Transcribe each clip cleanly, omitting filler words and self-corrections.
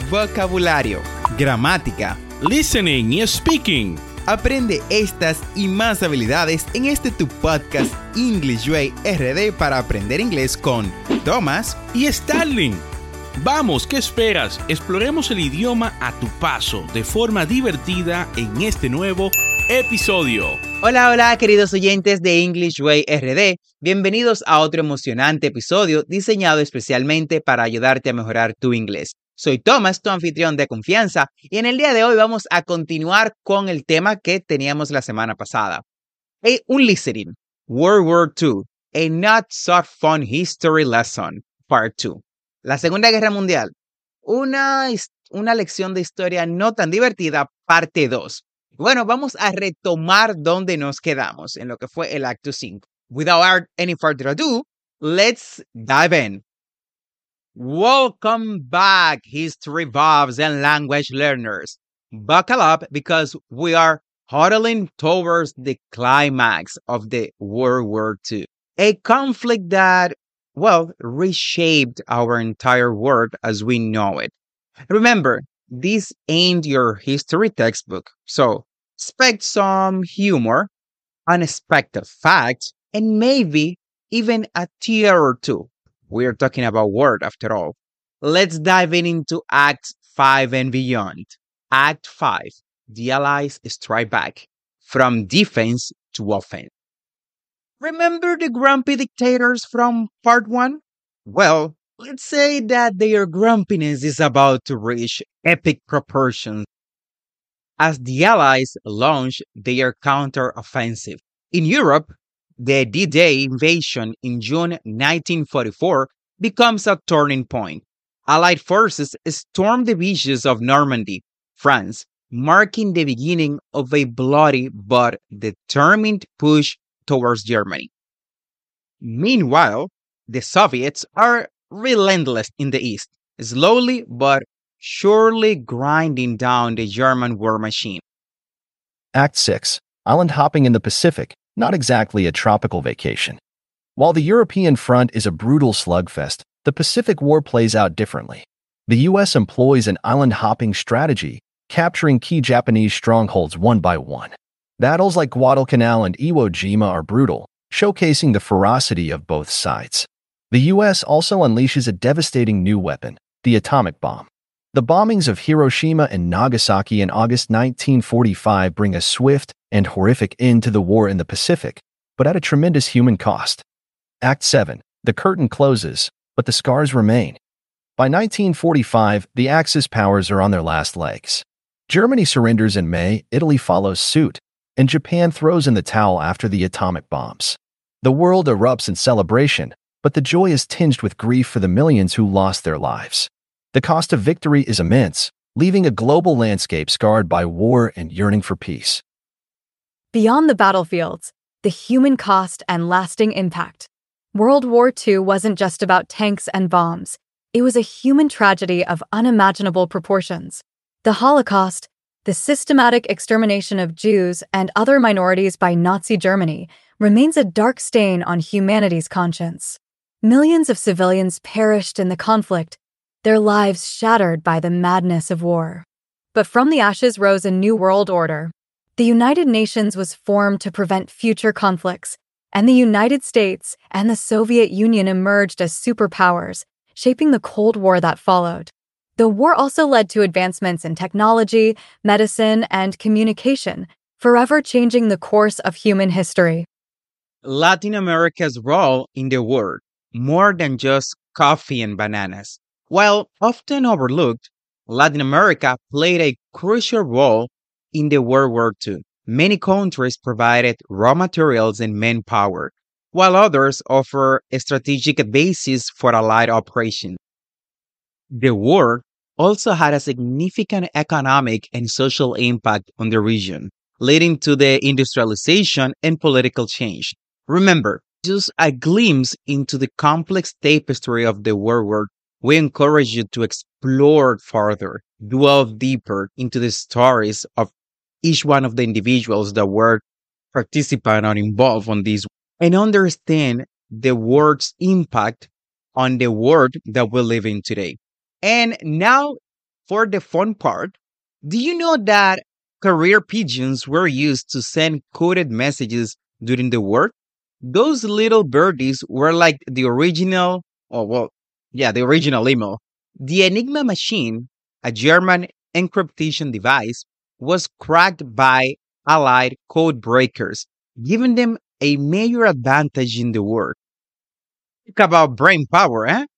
vocabulario, gramática, listening y speaking. Aprende estas y más habilidades en este tu podcast English Way RD para aprender inglés con Thomas y Starling. Vamos, ¿qué esperas? Exploremos el idioma a tu paso de forma divertida en este nuevo episodio. Hola, queridos oyentes de English Way RD. Bienvenidos a otro emocionante episodio diseñado especialmente para ayudarte a mejorar tu inglés. Soy Thomas, tu anfitrión de confianza, y en el día de hoy vamos a continuar con el tema que teníamos la semana pasada. Un listening, World War II, a not so fun history lesson, part 2. La Segunda Guerra Mundial, una lección de historia no tan divertida, parte 2. Bueno, vamos a retomar donde nos quedamos, en lo que fue el acto 5. Without any further ado, let's dive in. Welcome back, history buffs and language learners. Buckle up because we are huddling towards the climax of the World War II, a conflict that, reshaped our entire world as we know it. Remember, this ain't your history textbook, so expect some humor, unexpected facts, and maybe even a tear or two. We're talking about word after all. Let's dive into Act 5 and beyond. Act 5, the Allies strike back, from defense to offense. Remember the grumpy dictators from part 1? Well, let's say that their grumpiness is about to reach epic proportions as the Allies launch their counter-offensive. In Europe, the D-Day invasion in June 1944 becomes a turning point. Allied forces storm the beaches of Normandy, France, marking the beginning of a bloody but determined push towards Germany. Meanwhile, the Soviets are relentless in the east, slowly but surely grinding down the German war machine. Act 6. Island hopping in the Pacific, not exactly a tropical vacation. While the European front is a brutal slugfest, the Pacific War plays out differently. The U.S. employs an island-hopping strategy, capturing key Japanese strongholds one by one. Battles like Guadalcanal and Iwo Jima are brutal, showcasing the ferocity of both sides. The U.S. also unleashes a devastating new weapon, the atomic bomb. The bombings of Hiroshima and Nagasaki in August 1945 bring a swift and horrific end to the war in the Pacific, but at a tremendous human cost. Act 7. The curtain closes, but the scars remain. By 1945, the Axis powers are on their last legs. Germany surrenders in May, Italy follows suit, and Japan throws in the towel after the atomic bombs. The world erupts in celebration, but the joy is tinged with grief for the millions who lost their lives. The cost of victory is immense, leaving a global landscape scarred by war and yearning for peace. Beyond the battlefields, the human cost and lasting impact. World War II wasn't just about tanks and bombs. It was a human tragedy of unimaginable proportions. The Holocaust, the systematic extermination of Jews and other minorities by Nazi Germany, remains a dark stain on humanity's conscience. Millions of civilians perished in the conflict, their lives shattered by the madness of war. But from the ashes rose a new world order. The United Nations was formed to prevent future conflicts, and the United States and the Soviet Union emerged as superpowers, shaping the Cold War that followed. The war also led to advancements in technology, medicine, and communication, forever changing the course of human history. Latin America's role in the war, more than just coffee and bananas. While often overlooked, Latin America played a crucial role in the World War II. Many countries provided raw materials and manpower, while others offer a strategic basis for Allied operations. The war also had a significant economic and social impact on the region, leading to the industrialization and political change. Remember, just a glimpse into the complex tapestry of the World War. We encourage you to explore further, delve deeper into the stories of each one of the individuals that were participant or involved on this, and understand the word's impact on the world that we live in today. And now for the fun part, do you know that carrier pigeons were used to send coded messages during the war? Those little birdies were like the original, the original email. The Enigma machine, a German encryption device, was cracked by Allied code breakers, giving them a major advantage in the war. Talk about brain power, eh?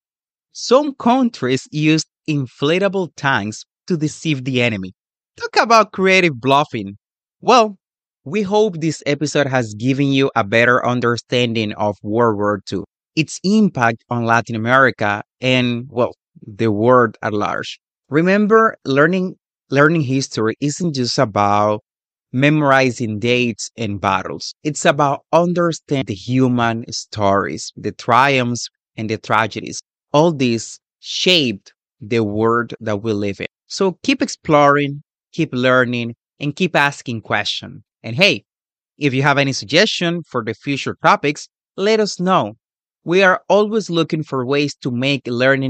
Some countries used inflatable tanks to deceive the enemy. Talk about creative bluffing. Well, we hope this episode has given you a better understanding of World War II, its impact on Latin America, and, well, the world at large. Remember, learning history isn't just about memorizing dates and battles. It's about understanding the human stories, the triumphs and the tragedies. All this shaped the world that we live in. So keep exploring, keep learning, and keep asking questions. And hey, if you have any suggestion for the future topics, let us know. We are always looking for ways to make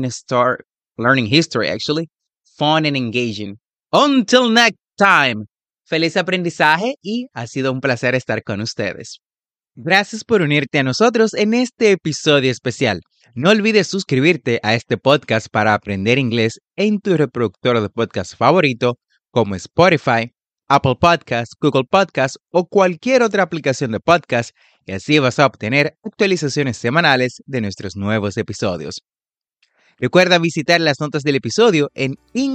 learning history actually, fun and engaging. Until next time, feliz aprendizaje y ha sido un placer estar con ustedes. Gracias por unirte a nosotros en este episodio especial. No olvides suscribirte a este podcast para aprender inglés en tu reproductor de podcast favorito como Spotify, Apple Podcasts, Google Podcasts o cualquier otra aplicación de podcast y así vas a obtener actualizaciones semanales de nuestros nuevos episodios. Recuerda visitar las notas del episodio en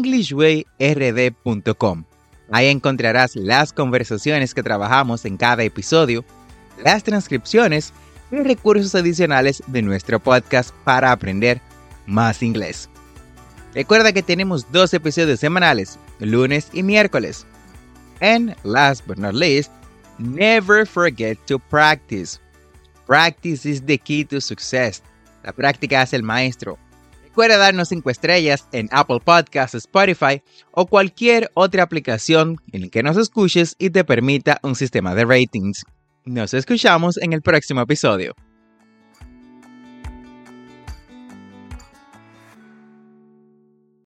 englishwayrd.com. Ahí encontrarás las conversaciones que trabajamos en cada episodio, las transcripciones y recursos adicionales de nuestro podcast para aprender más inglés. Recuerda que tenemos 2 episodios semanales, lunes y miércoles. And last but not least, never forget to practice. Practice is the key to success. La práctica hace el maestro. Recuerda darnos 5 estrellas en Apple Podcasts, Spotify o cualquier otra aplicación en la que nos escuches y te permita un sistema de ratings. Nos escuchamos en el próximo episodio.